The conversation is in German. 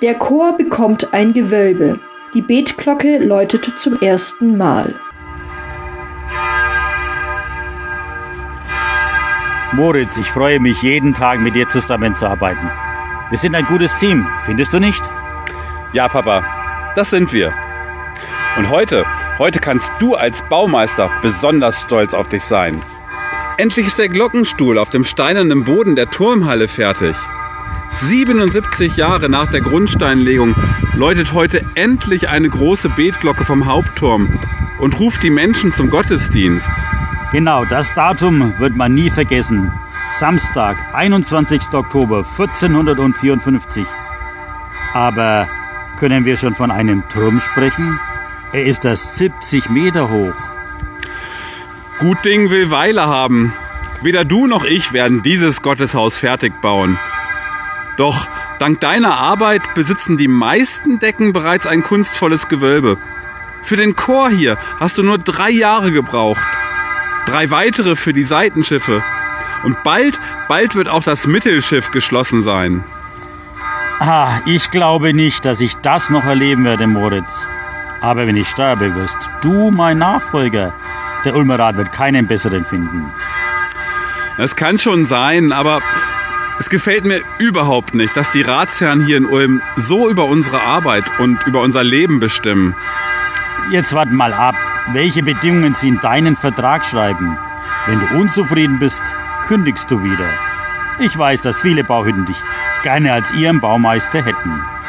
Der Chor bekommt ein Gewölbe. Die Betglocke läutet zum ersten Mal. Moritz, ich freue mich, jeden Tag mit dir zusammenzuarbeiten. Wir sind ein gutes Team, findest du nicht? Ja, Papa, das sind wir. Und heute kannst du als Baumeister besonders stolz auf dich sein. Endlich ist der Glockenstuhl auf dem steinernen Boden der Turmhalle fertig. 77 Jahre nach der Grundsteinlegung läutet heute endlich eine große Betglocke vom Hauptturm und ruft die Menschen zum Gottesdienst. Genau, das Datum wird man nie vergessen. Samstag, 21. Oktober 1454. Aber können wir schon von einem Turm sprechen? Er ist erst 70 Meter hoch. Gut Ding will Weile haben. Weder du noch ich werden dieses Gotteshaus fertig bauen. Doch dank deiner Arbeit besitzen die meisten Decken bereits ein kunstvolles Gewölbe. Für den Chor hier hast du nur 3 Jahre gebraucht. 3 weitere für die Seitenschiffe. Und bald wird auch das Mittelschiff geschlossen sein. Ich glaube nicht, dass ich das noch erleben werde, Moritz. Aber wenn ich sterbe, wirst du mein Nachfolger. Der Ulmer Rat wird keinen besseren finden. Das kann schon sein, aber es gefällt mir überhaupt nicht, dass die Ratsherren hier in Ulm so über unsere Arbeit und über unser Leben bestimmen. Jetzt wart mal ab, welche Bedingungen sie in deinen Vertrag schreiben. Wenn du unzufrieden bist, kündigst du wieder. Ich weiß, dass viele Bauhütten dich gerne als ihren Baumeister hätten.